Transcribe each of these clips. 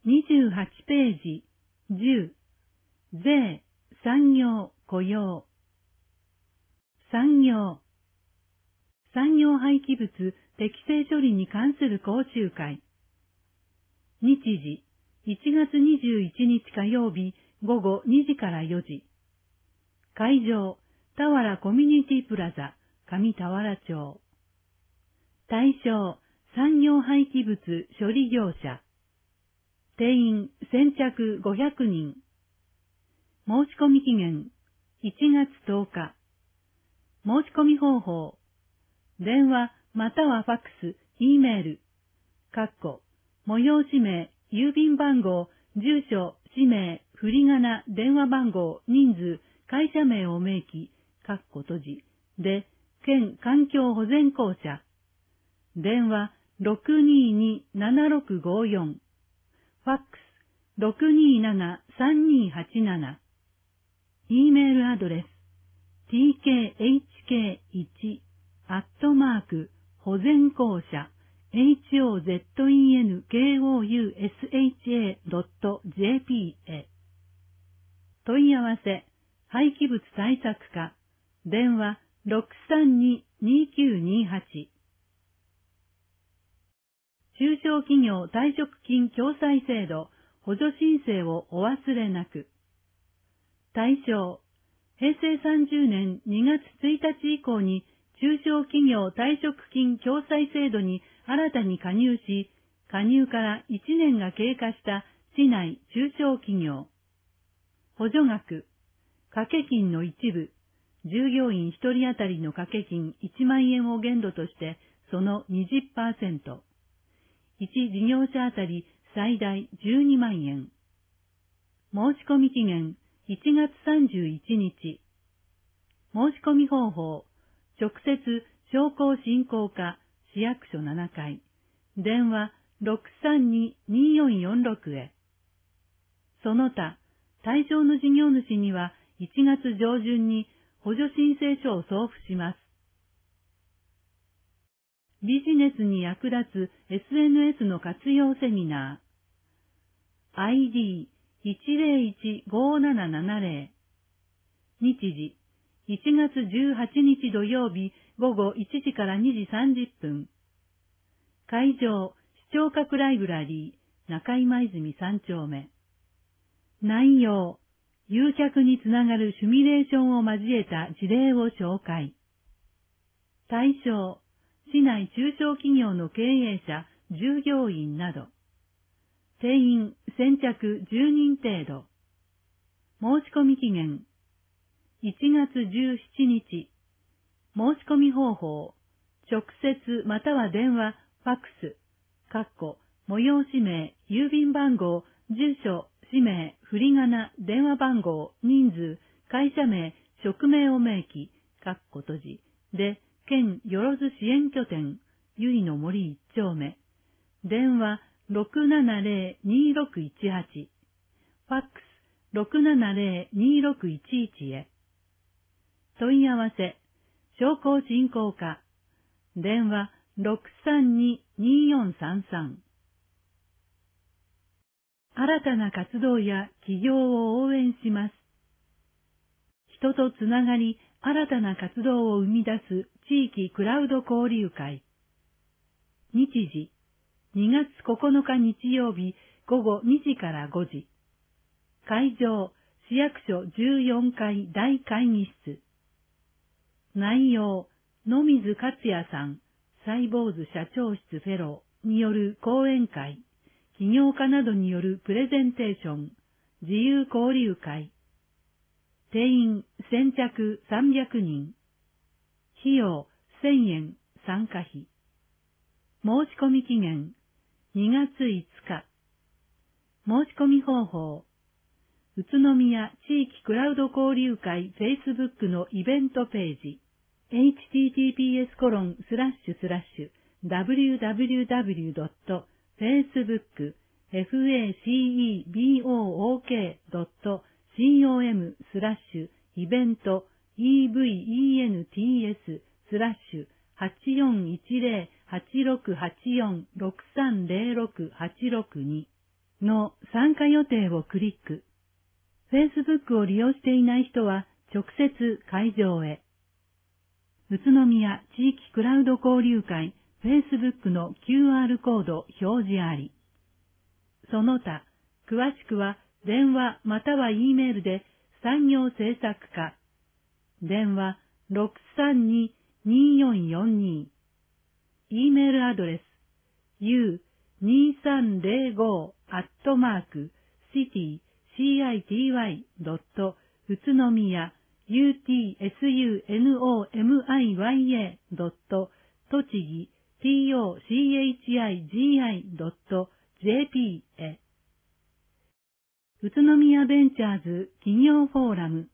28ページ10税産業雇用産業廃棄物適正処理に関する講習会日時1月21日火曜日午後2時から4時会場田原コミュニティプラザ上田原町対象産業廃棄物処理業者定員先着500人申し込み期限1月10日申し込み方法電話またはファックス、Eメール催し名、郵便番号、住所、氏名、振り仮名、電話番号、人数、会社名を明記閉じで、県環境保全公社電話622-7654ファックス627-3287 Eメールアドレス tkhk1 保全公社 hozenkousha.jp へ問い合わせ廃棄物対策課電話632-2928中小企業退職金共済制度補助申請をお忘れなく対象平成30年2月1日以降に中小企業退職金共済制度に新たに加入し、加入から1年が経過した市内中小企業。補助額、掛金の一部、従業員1人当たりの掛金1万円を限度として、その 20%。1事業者当たり最大12万円。申し込み期限1月31日。申し込み方法、直接商工振興課市役所7階、電話632-2446へ。その他、対象の事業主には1月上旬に補助申請書を送付します。ビジネスに役立つ SNS の活用セミナー。ID1015770。日時。1月18日土曜日午後1時から2時30分。会場、視聴覚ライブラリー、中今泉3丁目。内容、誘客につながるシミュレーションを交えた事例を紹介。対象、市内中小企業の経営者、従業員など。定員、先着10人程度。申し込み期限、1月17日。申し込み方法、直接または電話、ファックス、催し名、郵便番号、住所、氏名、振り仮名、電話番号、人数、会社名、職名を明記、閉じで、県よろず支援拠点、由比の森1丁目。電話670-2618。ファックス670-2611へ。問い合わせ、商工振興課、電話632-2433。新たな活動や起業を応援します。人とつながり、新たな活動を生み出す地域クラウド交流会。日時、2月9日日曜日午後2時から5時。会場、市役所14階大会議室。内容、野水克也さん、サイボーズ社長室フェローによる講演会、起業家などによるプレゼンテーション、自由交流会。定員、先着300人。費用、1000円、参加費。申し込み期限、2月5日。申し込み方法、宇都宮地域クラウド交流会 Facebook のイベントページ、https://www.facebook.events/events/8410-8684-6306-8662 の参加予定をクリック。Facebook を利用していない人は直接会場へ。宇都宮地域クラウド交流会 Facebook の QR コード表示あり。その他、詳しくは電話または E メールで産業政策課。電話 632-2442。E メールアドレス u2305@city.city. 宇都宮 utsunomiya. 栃木 tochigi.jp へ。宇都宮ベンチャーズ企業フォーラム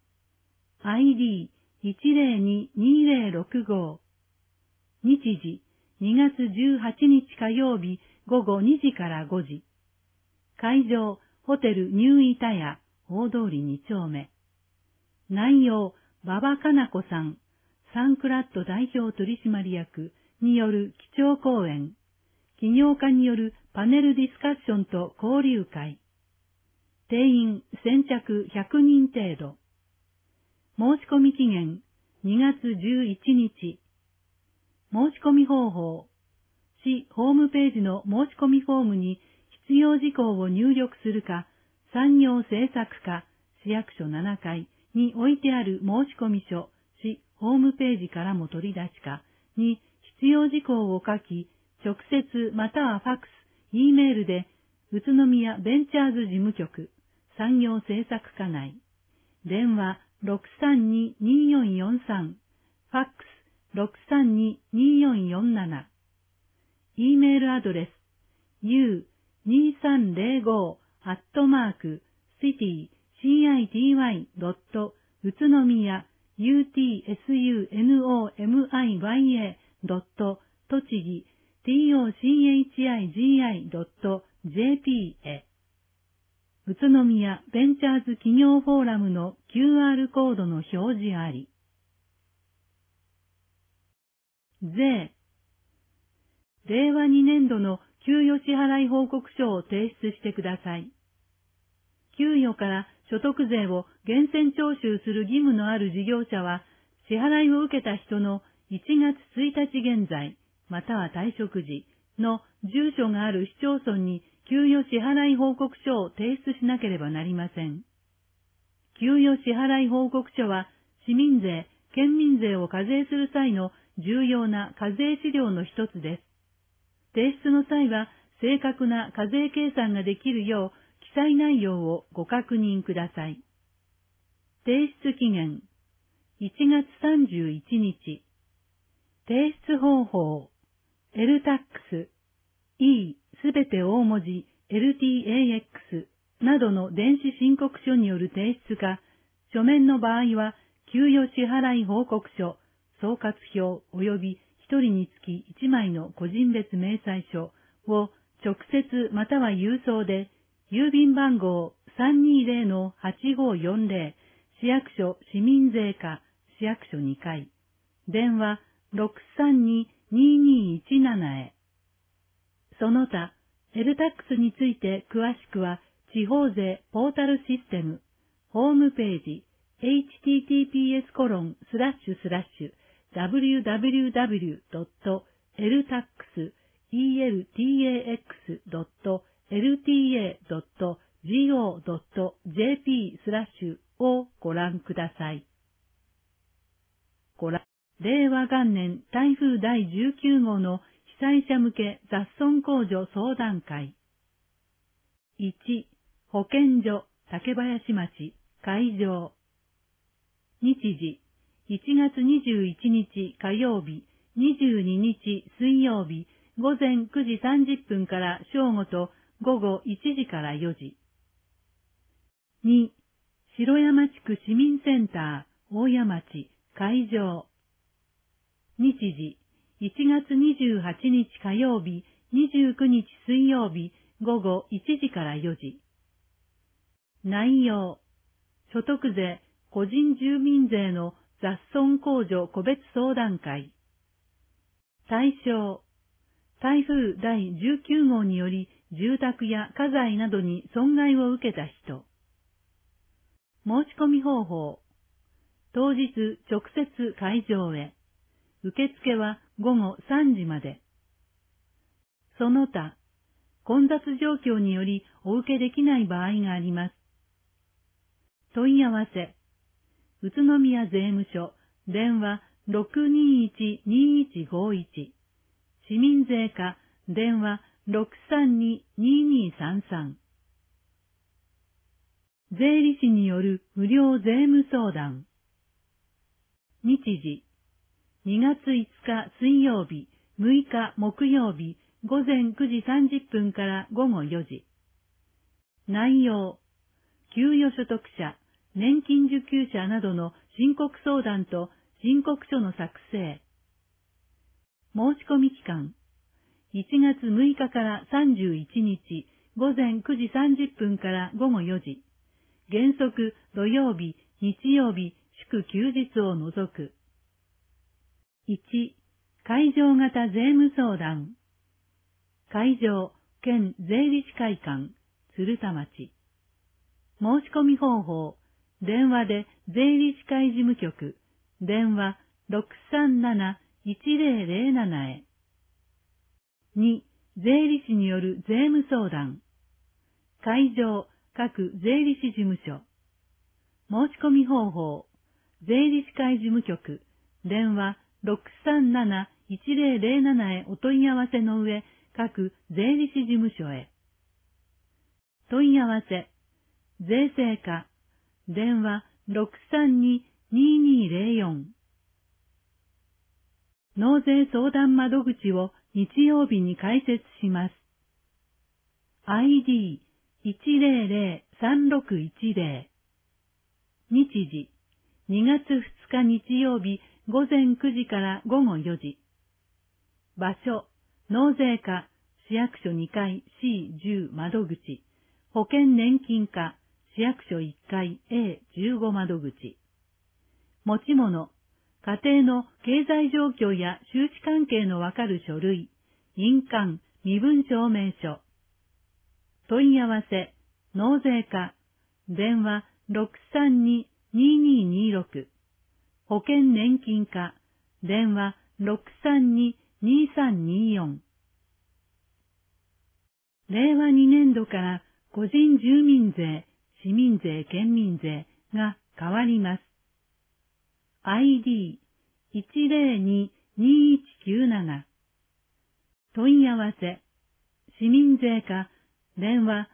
ID1022065 日時2月18日火曜日午後2時から5時。会場ホテルニューイタヤ大通り2丁目。内容馬場かな子さん、サンクラッド代表取締役による基調講演。起業家によるパネルディスカッションと交流会。定員先着100人程度。申し込み期限2月11日。申し込み方法。市ホームページの申し込みフォームに必要事項を入力するか、産業政策課市役所7階に置いてある申し込み書、市ホームページからも取り出しかに必要事項を書き、直接またはファックス、E メールで宇都宮ベンチャーズ事務局、産業政策課内、電話632-2443、ファックス632-2447、E メールアドレス u2305@city.city. 宇都宮 utsunomiya. 栃木 tochigi.jp へ。宇都宮ベンチャーズ企業フォーラムの QR コードの表示あり。税。令和2年度の給与支払い報告書を提出してください。給与から所得税を源泉徴収する義務のある事業者は、支払いを受けた人の1月1日現在、または退職時の住所がある市町村に給与支払い報告書を提出しなければなりません。給与支払い報告書は市民税、県民税を課税する際の重要な課税資料の一つです。提出の際は正確な課税計算ができるよう記載内容をご確認ください。提出期限1月31日。提出方法 LTAX、E すべて大文字 LTAX などの電子申告書による提出か、書面の場合は給与支払い報告書、総括表及び1人につき1枚の個人別明細書を直接または郵送で、郵便番号 320-8540 市役所市民税課市役所2階、電話 632-2217 へ。その他、LTAX について詳しくは、地方税ポータルシステム、ホームページ、https://www.eltax.go.jp/ をご覧ください。令和元年台風第19号の被災者向け雑損控除相談会。1、保健所竹林町会場。日時、1月21日火曜日、22日水曜日、午前9時30分から正午と午後1時から4時。2、城山地区市民センター大谷町会場。日時、1月28日火曜日、29日水曜日、午後1時から4時。内容、所得税、個人住民税の雑損控除個別相談会。対象、台風第19号により住宅や家財などに損害を受けた人。申し込み方法。当日直接会場へ。受付は午後3時まで。その他、混雑状況によりお受けできない場合があります。問い合わせ。宇都宮税務署、電話 621-2151。市民税課、電話 632-2233。税理士による無料税務相談。日時。2月5日水曜日、6日木曜日、午前9時30分から午後4時。内容。給与所得者、年金受給者などの申告相談と申告書の作成。申し込み期間。1月6日から31日、午前9時30分から午後4時。原則土曜日、日曜日、祝休日を除く。1、会場型税務相談。会場、県税理士会館、鶴田町。申し込み方法。電話で税理士会事務局、電話 637-1007 へ。2、税理士による税務相談。会場、各税理士事務所。申し込み方法。税理士会事務局、電話 637-1007 へお問い合わせの上、各税理士事務所へ。問い合わせ。税制課。電話 632-2204。納税相談窓口を日曜日に開設します。ID1003610。日時。2月2日日曜日午前9時から午後4時。場所。納税課、市役所2階 C10 窓口。保険年金課、市役所1階 A15 窓口。持ち物、家庭の経済状況や収支関係のわかる書類、印鑑、身分証明書。問い合わせ、納税課、電話 632-2226。保険年金課、電話 632-2324。令和2年度から個人住民税、市民税、県民税が変わります。ID102-2197。問い合わせ。市民税課、電話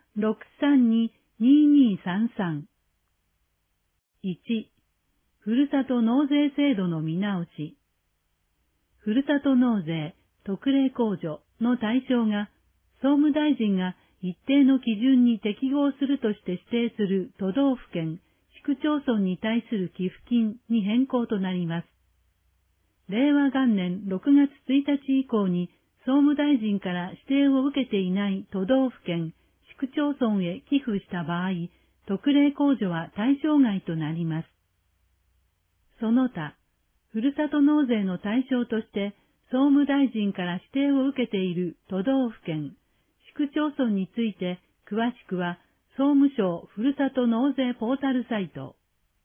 632-2233。1、ふるさと納税制度の見直し。ふるさと納税特例控除の対象が、総務大臣が一定の基準に適合するとして指定する都道府県、市区町村に対する寄付金に変更となります。令和元年6月1日以降に総務大臣から指定を受けていない都道府県、市区町村へ寄付した場合、特例控除は対象外となります。その他、ふるさと納税の対象として総務大臣から指定を受けている都道府県、市区町村について詳しくは総務省ふるさと納税ポータルサイト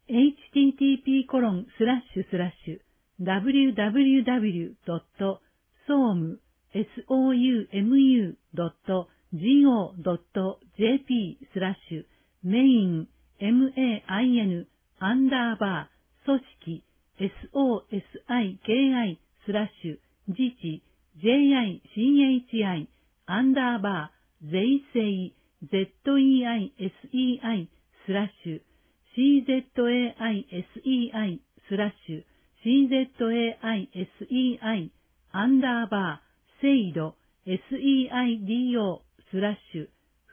http://www.somu.gov.jp/SEIDO/FURUSATO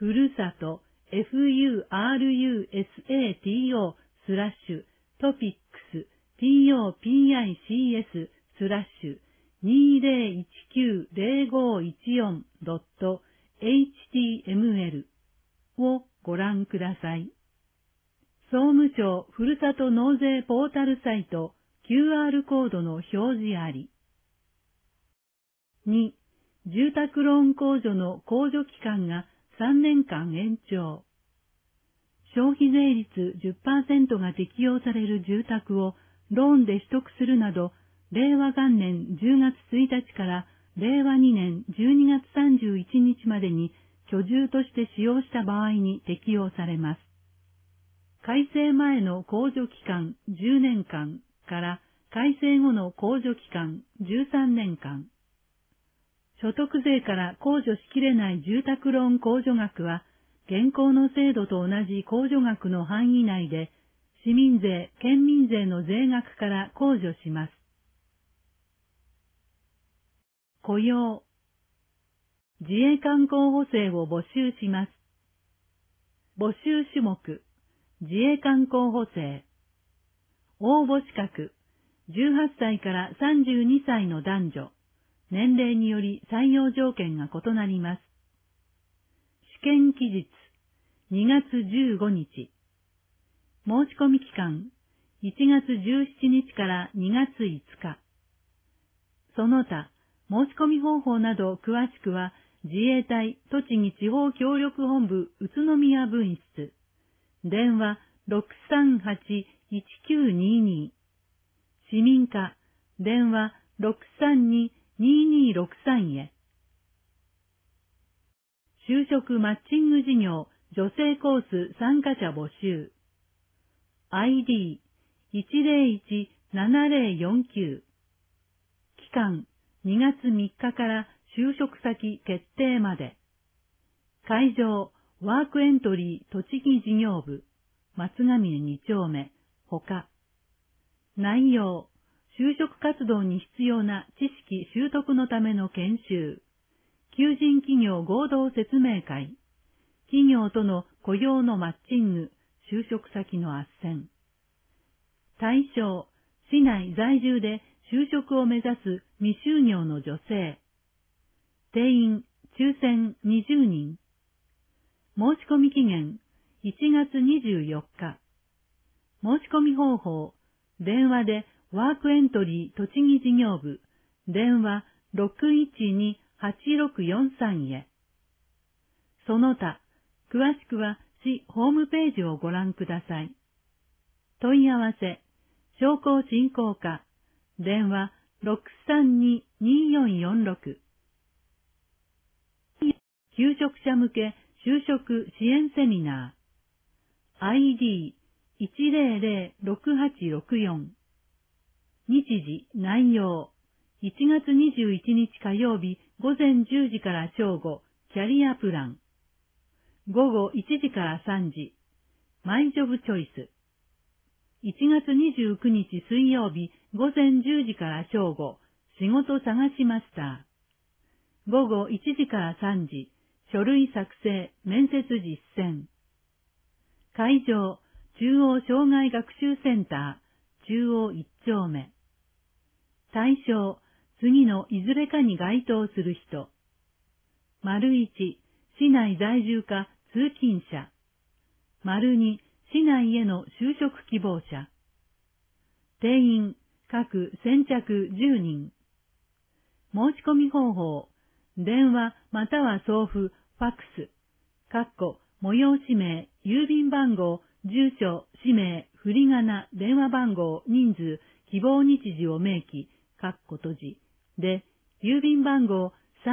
FURUSATO-topics.topics.2019-0514.html をご覧ください。総務省ふるさと納税ポータルサイト QR コードの表示あり。2、 住宅ローン控除の控除期間が3年間延長。消費税率 10% が適用される住宅をローンで取得するなど、令和元年10月1日から令和2年12月31日までに居住として使用した場合に適用されます。改正前の控除期間10年間から改正後の控除期間13年間。所得税から控除しきれない住宅ローン控除額は、現行の制度と同じ控除額の範囲内で、市民税、県民税の税額から控除します。雇用。自衛官候補生を募集します。募集種目。自衛官候補生。応募資格。18歳から32歳の男女。年齢により採用条件が異なります。試験期日。2月15日。申し込み期間。1月17日から2月5日。その他、申し込み方法など詳しくは、自衛隊栃木地方協力本部宇都宮分室。電話 638-1922。市民課。電話 632-2263 へ。就職マッチング事業女性コース参加者募集。ID1017049。期間2月3日から就職先決定まで。会場ワークエントリー栃木事業部松ヶ峰2丁目他。内容就職活動に必要な知識習得のための研修。求人企業合同説明会。企業との雇用のマッチング、就職先の斡旋。対象、市内在住で就職を目指す未就業の女性。定員、抽選20人。申し込み期限、1月24日。申し込み方法、電話でワークエントリー栃木事業部、電話 612-8643 へ。その他、詳しくは市ホームページをご覧ください。問い合わせ、商工振興課、電話 632-2446。求職者向け就職支援セミナー。ID1006864。日時、内容。1月21日火曜日午前10時から正午、キャリアプラン。午後1時から3時、マイジョブチョイス。1月29日水曜日午前10時から正午、仕事探しマスター。午後1時から3時、書類作成、面接実践。会場、中央障害学習センター、中央1丁目。対象、次のいずれかに該当する人。1、市内在住か通勤者。2、市内への就職希望者。定員、各先着10人。申し込み方法、電話または送付、ファックス、催し名、郵便番号、住所、氏名、振り仮名、電話番号、人数、希望日時を明記、閉じ、で、郵便番号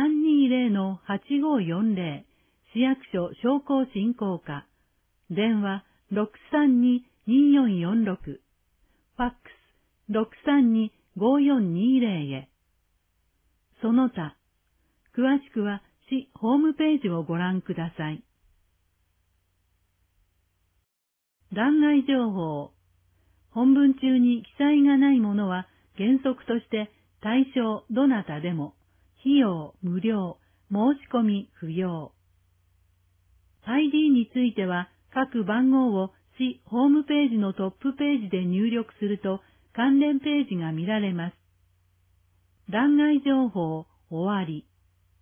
320-8540、市役所商工振興課、電話632-2446、ファックス632-5420へ。その他、詳しくは市ホームページをご覧ください。欄外情報。本文中に記載がないものは原則として対象どなたでも、費用無料、申し込み不要。ID については各番号を市ホームページのトップページで入力すると関連ページが見られます。欄外情報終わり。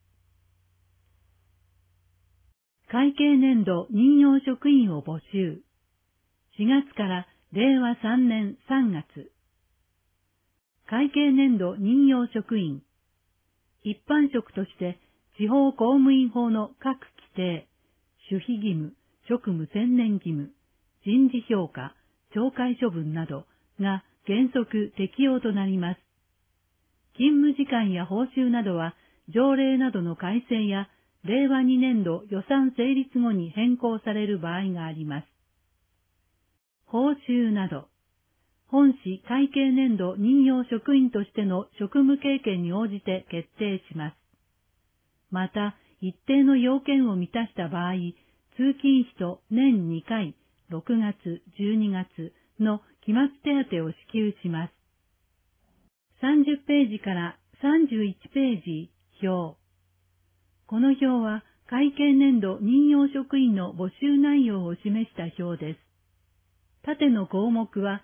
会計年度任用職員を募集。4月から令和3年3月。会計年度任用職員。 一般職として地方公務員法の各規定、守秘義務、職務専念義務、人事評価、懲戒処分などが原則適用となります。勤務時間や報酬などは条例などの改正や令和2年度予算成立後に変更される場合があります。報酬など、本市会計年度任用職員としての職務経験に応じて決定します。また、一定の要件を満たした場合、通勤費と年2回、6月、12月の期末手当を支給します。30ページから31ページ表。この表は会計年度任用職員の募集内容を示した表です。縦の項目は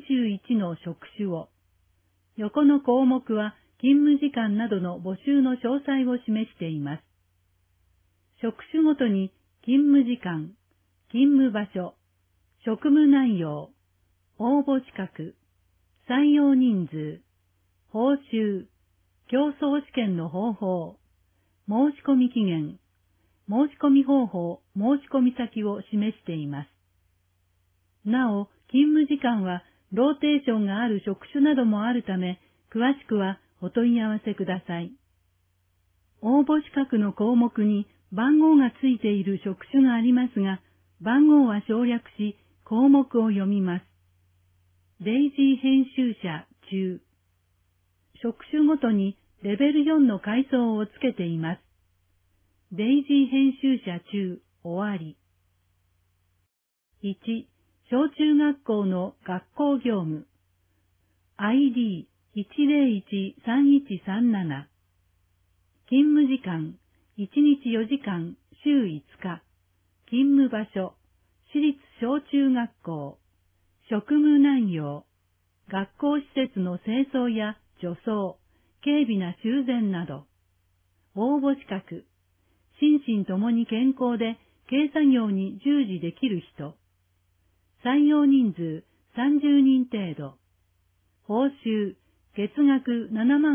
21の職種を、横の項目は勤務時間などの募集の詳細を示しています。職種ごとに勤務時間、勤務場所、職務内容、応募資格、採用人数、報酬、競争試験の方法、申込期限、申込方法、申込先を示しています。なお、勤務時間はローテーションがある職種などもあるため、詳しくはお問い合わせください。応募資格の項目に番号がついている職種がありますが、番号は省略し、項目を読みます。デイジー編集者中。職種ごとにレベル4の階層をつけています。デイジー編集者中終わり。1、小中学校の学校業務。ID1013137。勤務時間、1日4時間、週5日。勤務場所、私立小中学校。職務内容、学校施設の清掃や除草、軽微な修繕など。応募資格、心身ともに健康で軽作業に従事できる人。採用人数30人程度。報酬、月額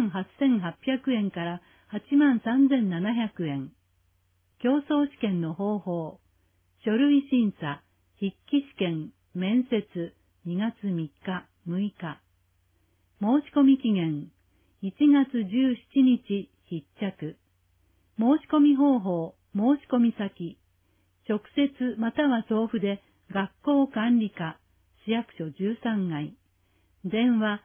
78,800円から83,700円。競争試験の方法、書類審査、筆記試験、面接、2月3日、6日。申込期限、1月17日必着。申込方法、申込先。直接または送付で学校管理課、市役所13階。電話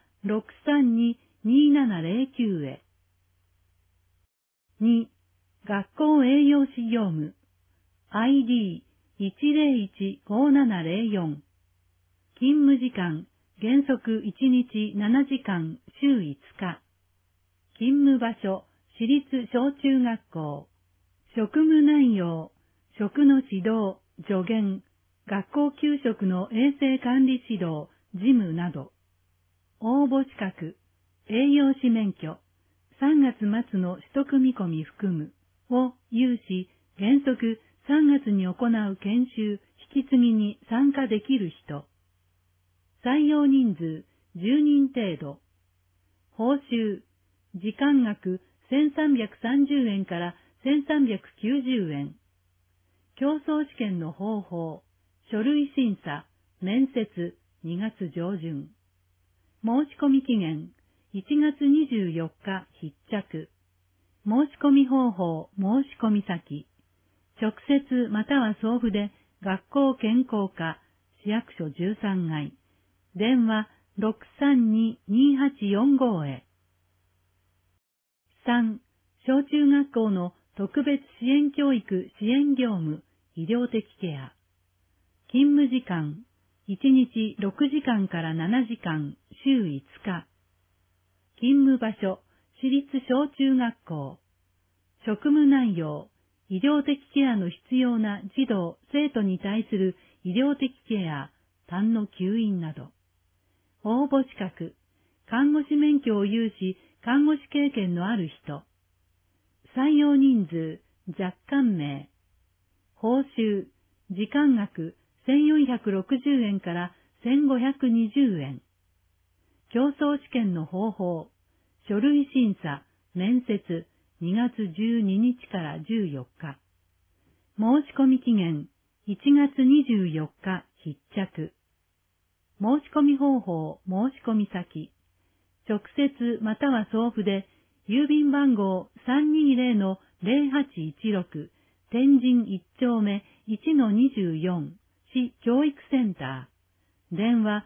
632-2709へ。2、学校栄養士業務。ID1015704。勤務時間、原則1日7時間、週5日。勤務場所、私立小中学校。職務内容、食の指導、助言、学校給食の衛生管理指導、事務など。応募資格、栄養士免許、3月末の取得見込み含む、を有し、原則3月に行う研修、引き継ぎに参加できる人。採用人数10人程度。報酬、時間額1330円から1390円。競争試験の方法、書類審査、面接、2月上旬。申込期限、1月24日必着。申込方法、申込先。直接または送付で学校健康課、市役所13階。電話632-2845へ。3、小中学校の特別支援教育支援業務、医療的ケア。勤務時間、1日6時間から7時間、週5日。勤務場所、私立小中学校。職務内容、医療的ケアの必要な児童・生徒に対する医療的ケア、痰の吸引など。応募資格、看護師免許を有し、看護師経験のある人。採用人数、若干名。報酬、時間額1460円から1520円。競争試験の方法、書類審査、面接、 2月12日から14日。申し込み期限1月24日必着。申し込み方法、申し込み先。直接または送付で、郵便番号 320-0816 天神1丁目 1-24 市教育センター。電話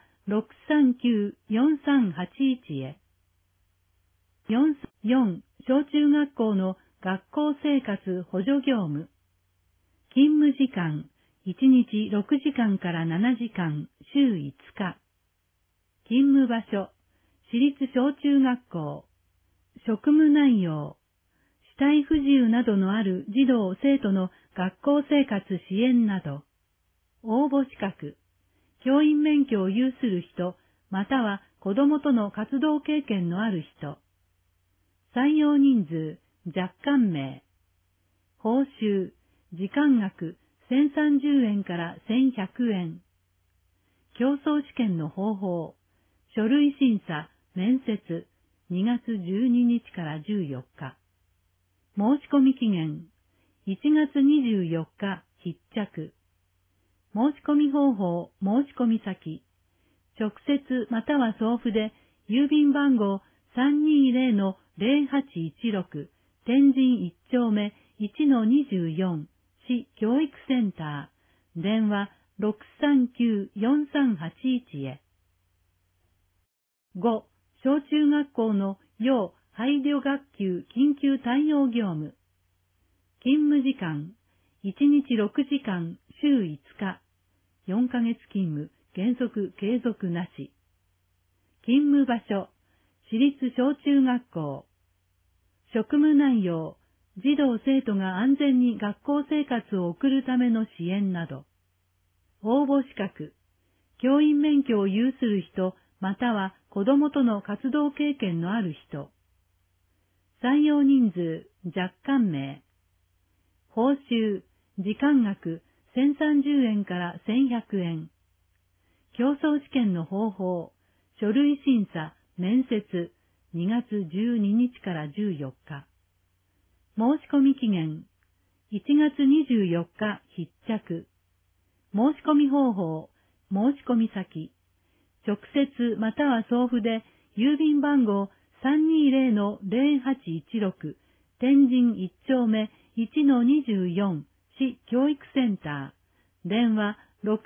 639-4381へ。4小中学校の学校生活補助業務。勤務時間1日6時間から7時間週5日。勤務場所私立小中学校。職務内容肢体不自由などのある児童生徒の学校生活支援など。応募資格教員免許を有する人または子供との活動経験のある人。採用人数若干名。報酬時間額1030円から1100円。競争試験の方法。書類審査、面接、2月12日から14日。申し込み期限、1月24日必着。申し込み方法、申し込み先。直接または送付で、郵便番号 320-0816 天神1丁目 1-24 市教育センター。電話639-4381へ。5. 小中学校の要配慮学級緊急対応業務。勤務時間、1日6時間週5日。4ヶ月勤務、原則継続なし。勤務場所、私立小中学校。職務内容、児童生徒が安全に学校生活を送るための支援など。応募資格、教員免許を有する人、または子供との活動経験のある人。採用人数若干名。報酬時間額1030円から1100円。競争試験の方法。書類審査、面接、2月12日から14日。申し込み期限1月24日必着。申し込み方法。申し込み先。直接または送付で、郵便番号 320-0816 天神1丁目 1-24 市教育センター。電話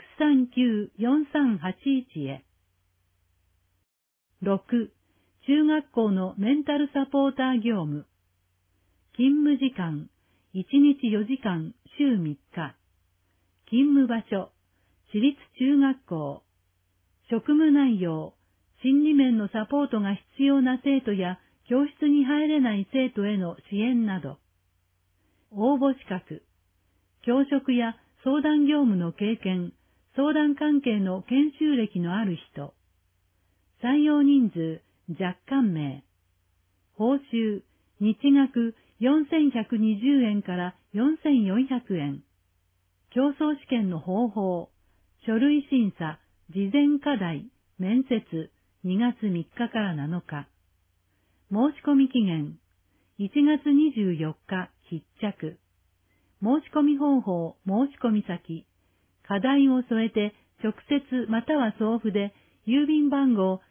639-4381へ。6. 中学校のメンタルサポーター業務。勤務時間1日4時間週3日。勤務場所私立中学校。職務内容、心理面のサポートが必要な生徒や教室に入れない生徒への支援など。応募資格、教職や相談業務の経験、相談関係の研修歴のある人。採用人数若干名。報酬、日額4120円から4400円。競争試験の方法、書類審査、事前課題、面接、2月3日から7日。申し込み期限、1月24日必着。申し込み方法、申し込み先。課題を添えて、直接または送付で、郵便番号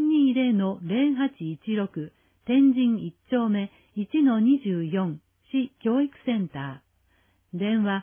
320-0816 天神1丁目 1-24 市教育センター。電話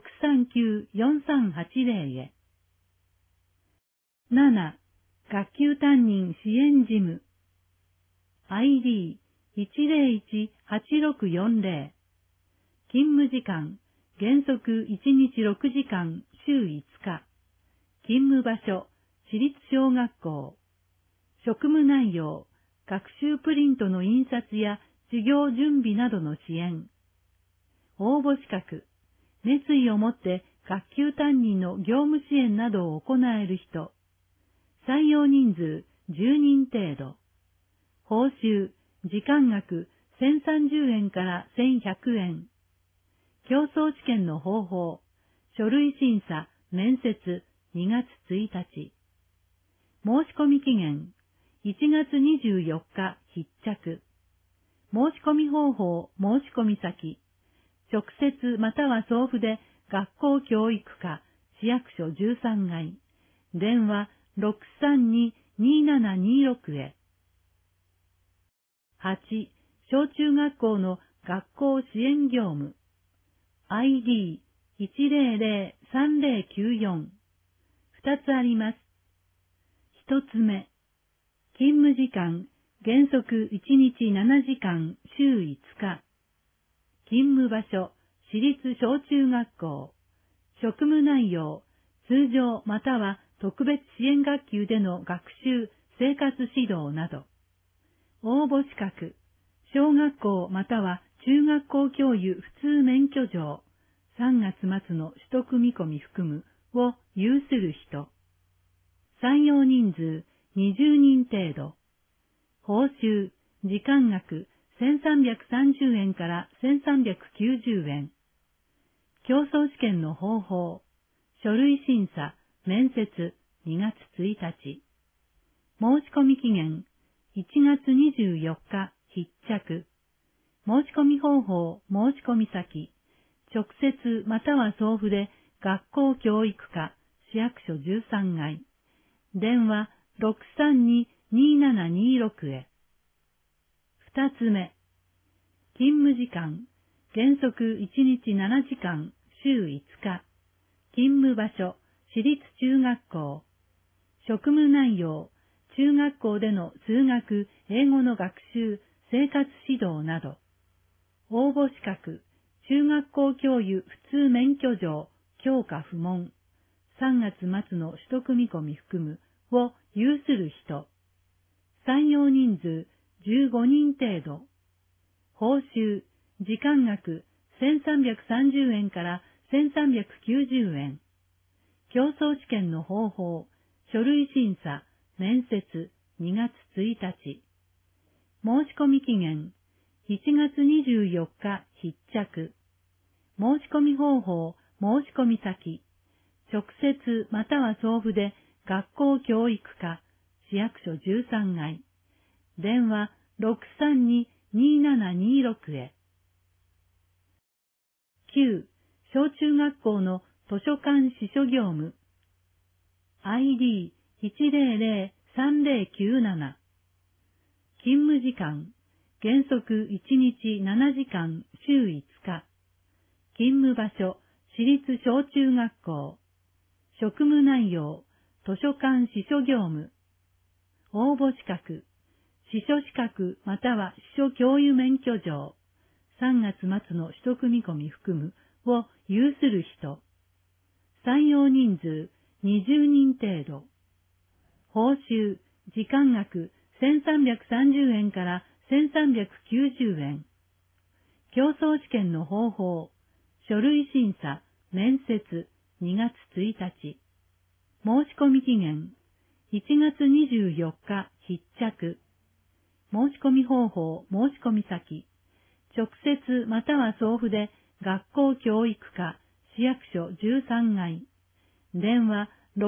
639-4380へ。7. 学級担任支援事務。ID1018640。勤務時間、原則1日6時間週5日。勤務場所、私立小学校。職務内容、学習プリントの印刷や授業準備などの支援。応募資格、熱意を持って学級担任の業務支援などを行える人。採用人数10人程度。報酬、時間額1030円から1100円。競争試験の方法、書類審査、面接、2月1日。申し込み期限、1月24日必着。 申し込み方法、申し込み先、直接または送付で学校教育課、市役所13階、電話 632-2726 へ。8、小中学校の学校支援業務、ID1003094、2つあります。1つ目、勤務時間、原則1日7時間、週5日。勤務場所、私立小中学校。職務内容、通常または特別支援学級での学習、生活指導など。応募資格、小学校または中学校教諭普通免許状、3月末の取得見込み含むを有する人。採用人数20人程度。報酬、時間額1330円から1390円。競争試験の方法、書類審査、面接2月1日。申し込み期限1月24日必着。申し込み方法、申し込み先、直接または送付で学校教育課、市役所13階。電話 632-2726 へ。2つ目、勤務時間、原則1日7時間、週5日。勤務場所、私立中学校。職務内容、中学校での数学、英語の学習、生活指導など。応募資格、中学校教諭普通免許状、教科不問。3月末の取得見込み含むを有する人。採用人数15人程度。報酬、時間額1330円から1390円。競争試験の方法、書類審査、面接2月1日。申し込み期限1月24日必着。申し込み方法、申し込み先、直接または送付で学校教育課、市役所13階。電話 632-2726 へ。9、小中学校の図書館司書業務。ID1003097。勤務時間、原則1日7時間、週5日。勤務場所、私立小中学校。職務内容、図書館司書業務。応募資格、司書資格または司書教諭免許状。3月末の取得見込み含むを有する人。採用人数20人程度。報酬、時間額1330円から1390円。競争試験の方法、書類審査、面接2月1日。申し込み期限1月24日必着。申し込み方法、申し込み先、直接または送付で学校教育課、市役所13階。電話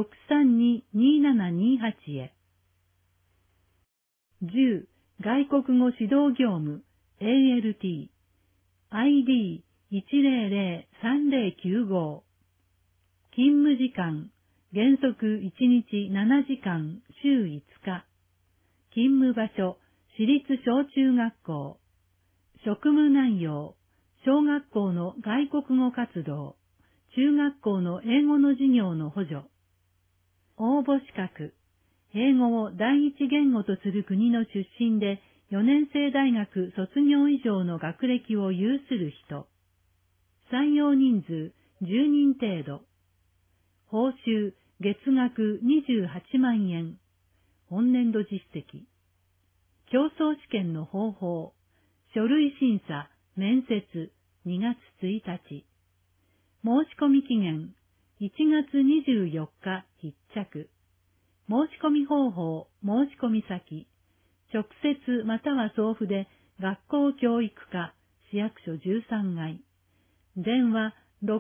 632-2728 へ。10、外国語指導業務、ALT、ID1003095。勤務時間、原則1日7時間、週5日。勤務場所、私立小中学校。職務内容、小学校の外国語活動、中学校の英語の授業の補助。応募資格、英語を第一言語とする国の出身で4年生大学卒業以上の学歴を有する人。採用人数10人程度。報酬、月額28万円。本年度実績。競争試験の方法、書類審査、面接2月1日。申し込み期限1月24日必着。申し込み方法、申し込み先、直接または送付で学校教育課、市役所13階。電話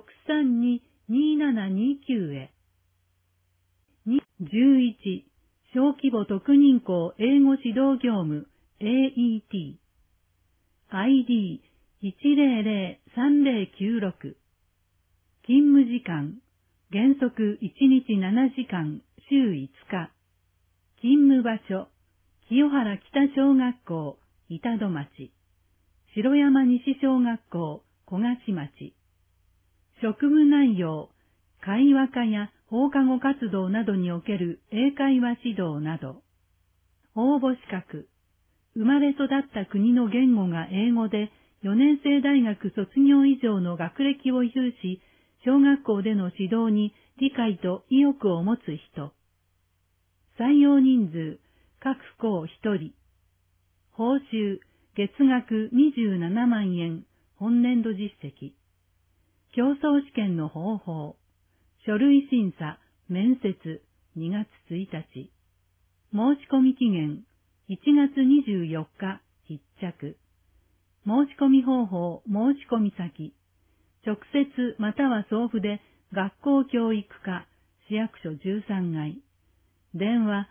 632-2729 へ。11、小規模特認校英語指導業務 AET。 ID1003096。勤務時間、原則1日7時間、週5日。勤務場所、清原北小学校、板戸町。城山西小学校、小菓町。職務内容、会話科や放課後活動などにおける英会話指導など。応募資格、生まれ育った国の言語が英語で4年生大学卒業以上の学歴を有し、小学校での指導に理解と意欲を持つ人。採用人数、各校1人。報酬、月額27万円、本年度実績。競争試験の方法。書類審査、面接、2月1日。申込期限、1月24日、必着。申込方法、申込先。直接または送付で学校教育課、市役所13階。電話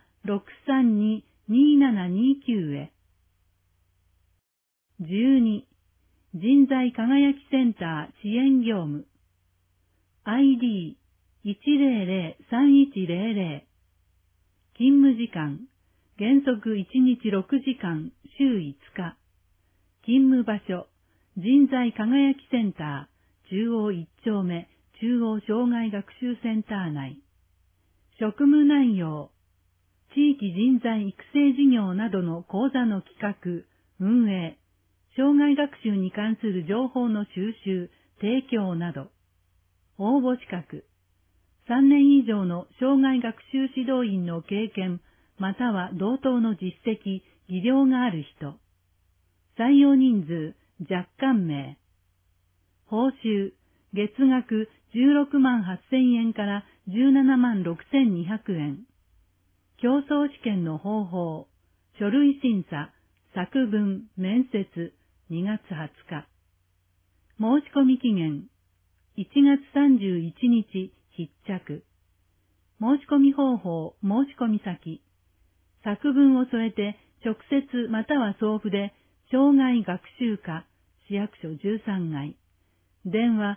632-2729へ。12. 人材輝きセンター支援業務。ID1003100。勤務時間、原則1日6時間、週5日。勤務場所、人材輝きセンター、中央1丁目、中央障害学習センター内。職務内容、地域人材育成事業などの講座の企画、運営、障害学習に関する情報の収集、提供など。応募資格、3年以上の障害学習指導員の経験、または同等の実績、技量がある人。採用人数、若干名。報酬、月額16万8000円から17万6200円。競争試験の方法、書類審査、作文、面接、2月20日。申込期限、1月31日、必着。申込方法、申込先。作文を添えて直接または送付で、障害学習課、市役所13階。電話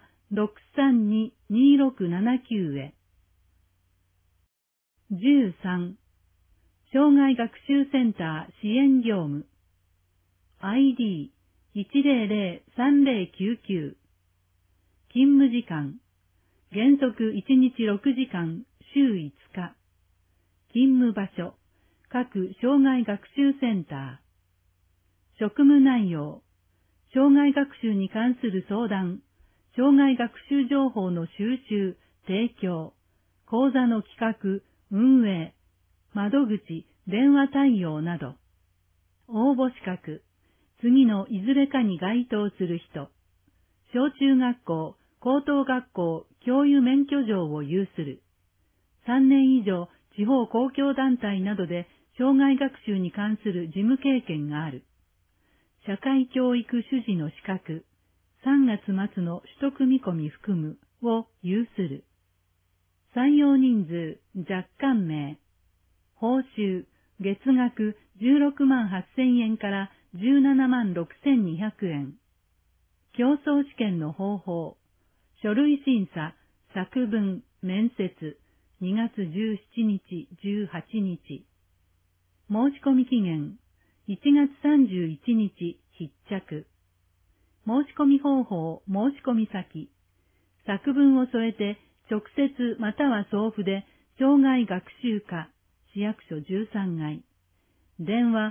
632-2679へ。13. 障害学習センター支援業務。ID1003099。勤務時間、原則1日6時間、週5日。勤務場所、各障害学習センター。職務内容、障害学習に関する相談、障害学習情報の収集、提供、講座の企画、運営、窓口、電話対応など。応募資格、次のいずれかに該当する人。小中学校、高等学校、教諭免許状を有する。3年以上、地方公共団体などで障害学習に関する事務経験がある。社会教育主事の資格、3月末の取得見込み含むを有する。採用人数、若干名。報酬、月額16万8000円から17万6200円。競争試験の方法、書類審査、作文、面接、2月17日、18日。申込期限、1月31日、必着。申込方法、申込先。作文を添えて、直接または送付で、障害学習課、市役所13階。電話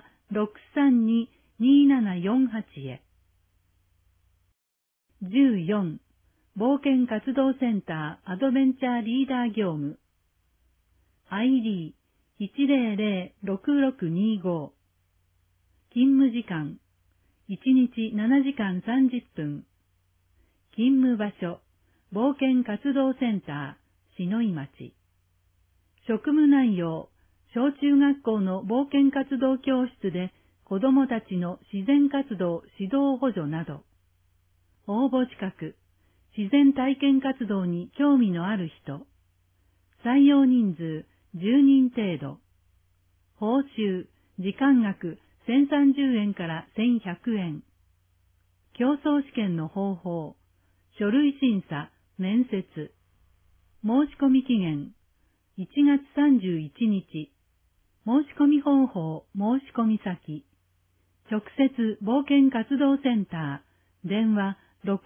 632-2748へ。14. 冒険活動センターアドベンチャーリーダー業務。ID1006625。勤務時間、1日7時間30分。勤務場所、冒険活動センター、篠井町。職務内容、小中学校の冒険活動教室で子どもたちの自然活動指導補助など。応募資格、自然体験活動に興味のある人。採用人数10人程度。報酬、時間額1030円から1100円。 競争試験の方法、書類審査、面接。申し込み期限、1月31日。申し込み方法、申し込み先。直接冒険活動センター、電話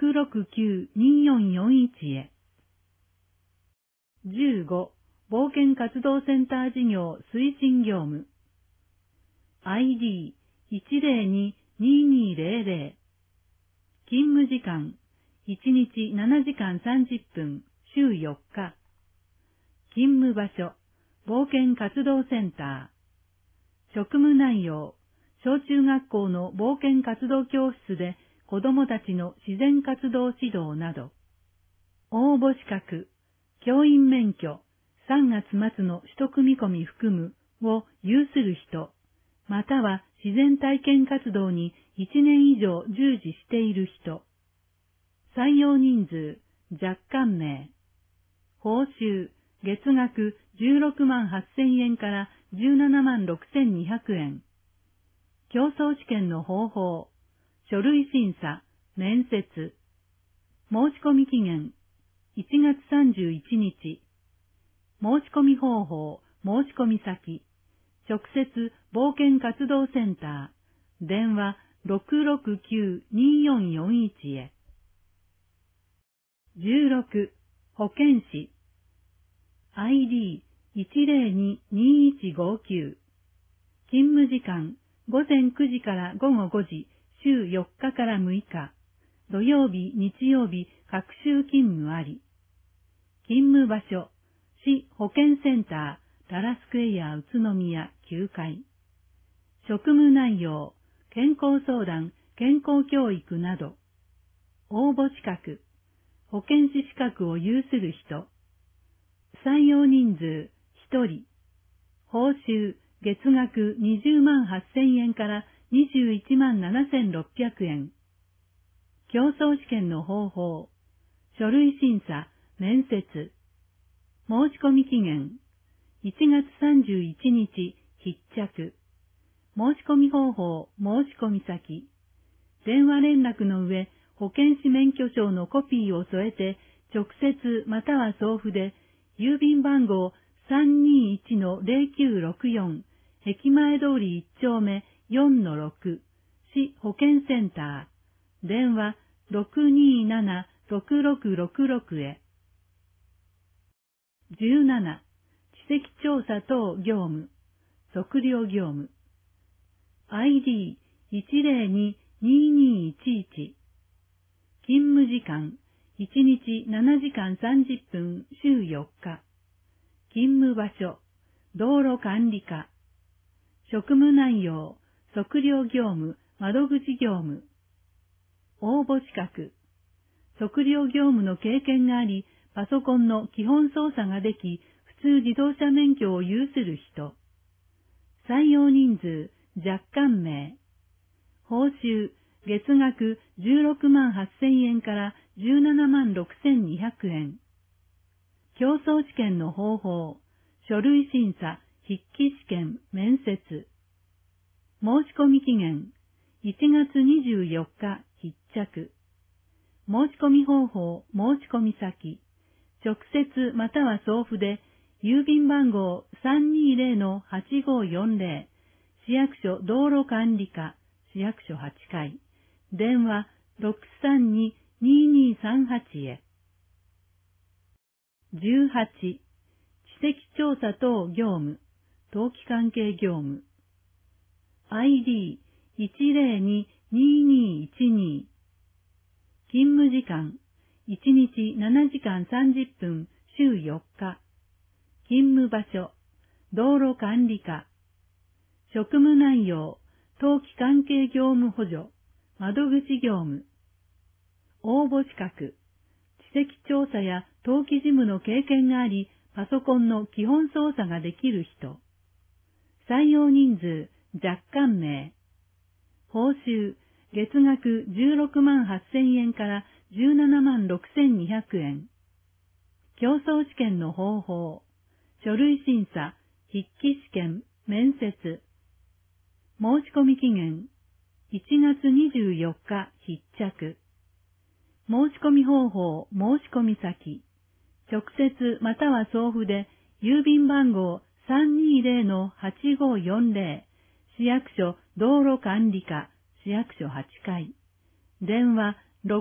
669-2441へ。15、冒険活動センター事業推進業務。ID102-2200。勤務時間、1日7時間30分、週4日。勤務場所、冒険活動センター。職務内容、小中学校の冒険活動教室で子どもたちの自然活動指導など。応募資格、教員免許、3月末の取得見込み含むを有する人、または自然体験活動に1年以上従事している人。採用人数、若干名。報酬、月額16万8000円から17万6200円。競争試験の方法、書類審査、面接。申し込み期限、1月31日。申し込み方法、申し込み先。直接冒険活動センター、電話669-2441へ。16、保健師。ID102-2159。勤務時間、午前9時から午後5時、週4日から6日。土曜日、日曜日、各週勤務あり。勤務場所、市保健センター、ララスクエア宇都宮9階。職務内容、健康相談、健康教育など。応募資格、保健師資格を有する人。採用人数、1人。報酬、月額20万8000円から21万7600円。競争試験の方法、書類審査、面接。申し込み期限、1月31日、必着。申し込み方法、申し込み先。電話連絡の上、保健師免許証のコピーを添えて、直接または送付で、郵便番号 321-0964、駅前通り1丁目 4-6、市保健センター、電話627-6666へ。17、地籍調査等業務、測量業務。ID102-2211。勤務時間、1日7時間30分、週4日。勤務場所、道路管理課。職務内容、測量業務、窓口業務。応募資格。測量業務の経験があり、パソコンの基本操作ができ、普通自動車免許を有する人。採用人数、若干名。報酬、月額16万8000円から17万6200円。競争試験の方法、書類審査、筆記試験、面接。申し込み期限、1月24日、必着。申し込み方法、申し込み先。直接または送付で、郵便番号 320-8540、市役所道路管理課、市役所8階。電話632-2238へ。18、地籍調査等業務、登記関係業務。ID102-2212。勤務時間、1日7時間30分、週4日。勤務場所、道路管理課。職務内容、登記関係業務補助、窓口業務。応募資格、地籍調査や登記事務の経験があり、パソコンの基本操作ができる人。採用人数、若干名。報酬、月額16万8000円から17万6200円。競争試験の方法、書類審査、筆記試験、面接。申し込み期限、 1月24日必着。申し込み方法、申し込み先。直接または送付で、郵便番号 320-8540、市役所道路管理課、市役所8階。電話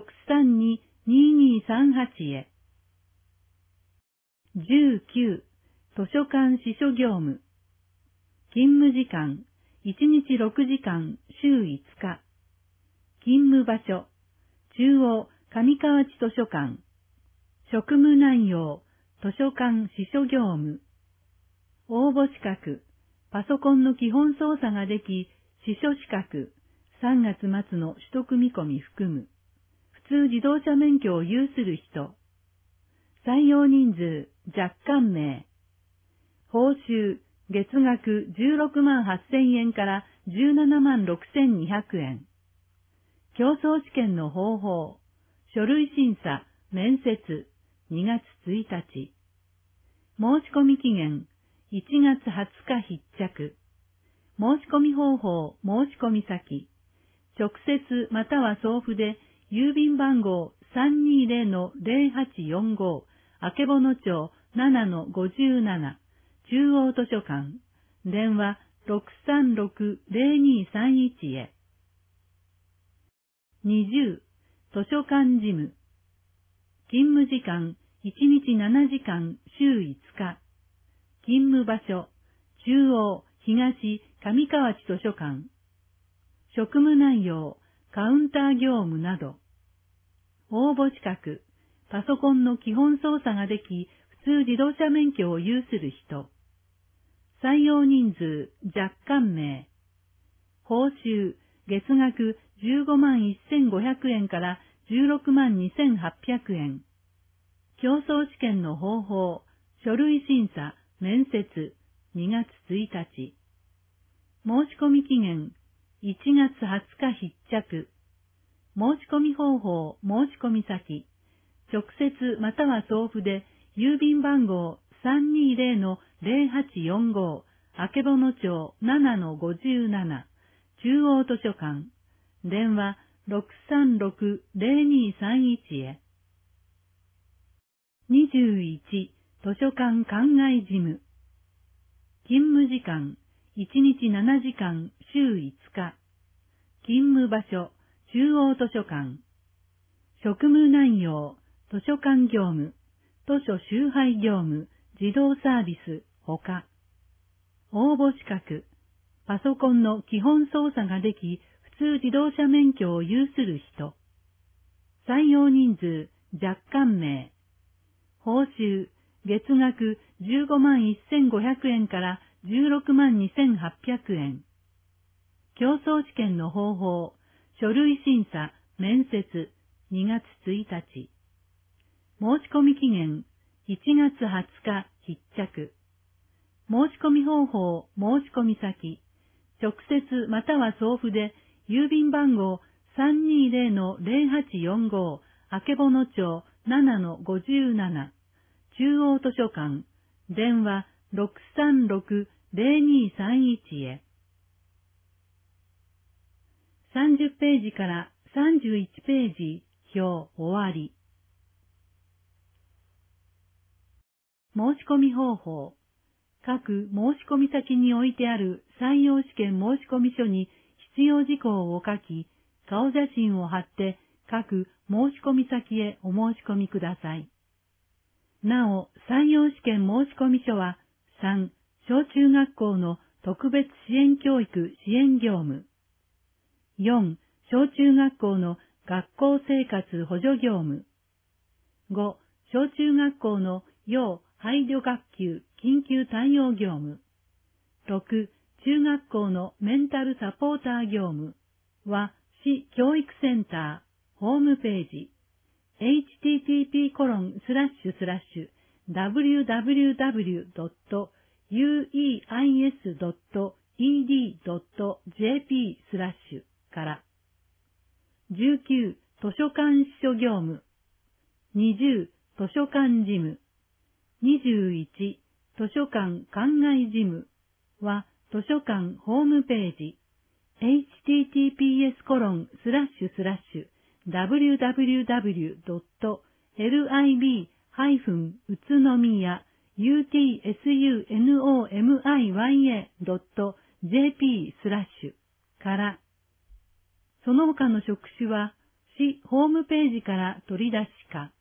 632-2238 へ。19、図書館司書業務。勤務時間、1日6時間、週5日。勤務場所、中央上河内図書館。職務内容、図書館司書業務。応募資格、パソコンの基本操作ができ、司書資格、3月末の取得見込み含む。普通自動車免許を有する人。採用人数、若干名。報酬、月額16万8000円から17万6200円。競争試験の方法、書類審査、面接、2月1日。申し込み期限、1月20日必着。申し込み方法、申し込み先。直接または送付で、郵便番号 320-0845、あけぼの町 7-57、中央図書館。電話 636-0231 へ。20、図書館事務。勤務時間、1日7時間、週5日。勤務場所、中央、東、上河内図書館。職務内容、カウンター業務など。応募資格、パソコンの基本操作ができ、普通自動車免許を有する人。採用人数、若干名。報酬、月額15万1500円から16万2800円。競争試験の方法、書類審査、面接、2月1日。申し込み期限、1月20日必着。申し込み方法、申し込み先。直接または送付で、郵便番号 320-0845、あけぼの町 7-57、中央図書館。電話 636-0231 へ。21、図書館館外事務。勤務時間、1日7時間、週5日。勤務場所、中央図書館。職務内容、図書館業務、図書集配業務、自動サービス、ほか。応募資格、パソコンの基本操作ができ、普通自動車免許を有する人。採用人数、若干名。報酬、月額15万1500円から16万2800円。競争試験の方法、書類審査、面接、2月1日。申し込み期限、1月20日必着。申し込み方法、申し込み先。直接または送付で、郵便番号 320-0845、あけぼの町 7-57、中央図書館。電話 636-0231 へ。30ページから31ページ、表終わり。申し込み方法。各申し込み先に置いてある採用試験申込書に必要事項を書き、顔写真を貼って各申し込み先へお申し込みください。なお、採用試験申込書は3、小中学校の特別支援教育支援業務。4、小中学校の学校生活補助業務。5、小中学校の要配慮学級緊急対応業務。6、中学校のメンタルサポーター業務は市教育センターホームページ http://www.ueis.ed.jp/ から。19、図書館司書業務。20、図書館事務。21、図書館館外事務は図書館ホームページ https://www.lib-utsunomiya.jp/ から、その他の職種は市ホームページから取り出しか、